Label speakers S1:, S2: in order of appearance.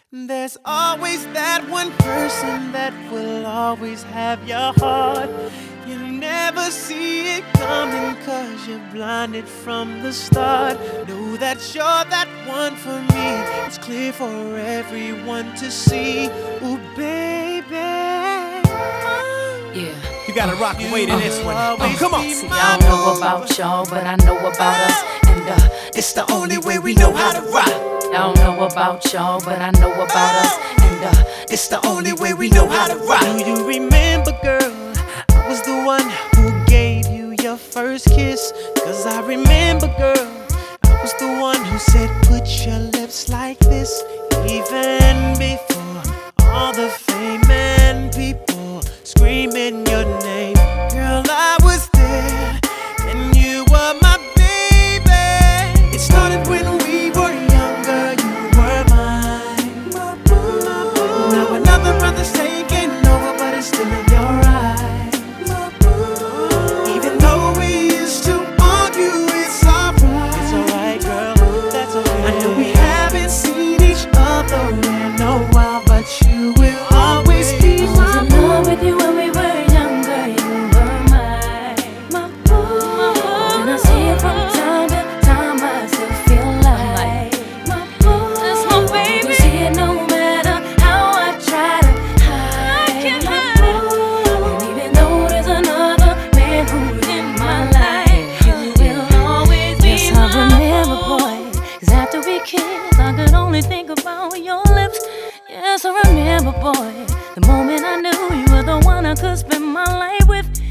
S1: There's always that one person that will always have your heart. You never see it coming 'cause you're blinded from the start. Know that you're that one for me. It's clear for everyone to see. Ooh, baby.
S2: Yeah.
S3: You gotta rock and wait in this one. Come on.
S2: See, I don't know about y'all, but I know about us. And
S1: it's the only way we know how to rock.
S2: I don't know about y'all, but I know about us. And
S1: it's the only way we know how to rock. Do you remember, girl? I was the one who gave you your first kiss. 'Cause I remember, girl, I was the one who said, put your lips like this. Even before all the fame and people screaming your name. Girl, I was there, and you were my baby. It started when we were younger, you were mine. Now another brother's taking over, but it's still in your eyes. Even though we used to argue, it's alright. It's alright, girl, that's okay. I know we haven't seen each other in a while, but you will always be
S4: I was in love with you when we were younger. You were my boo. And I see it from time to time. I still feel like my boo. That's my baby. You see it no matter how I try to hide. My boo. And even though there's another man who's in my life, you will always be yes, my I remember, boy. 'Cause after we kissed, I could only think about your lips. Yes, I remember, boy, the moment I knew you were the one I could spend my life with.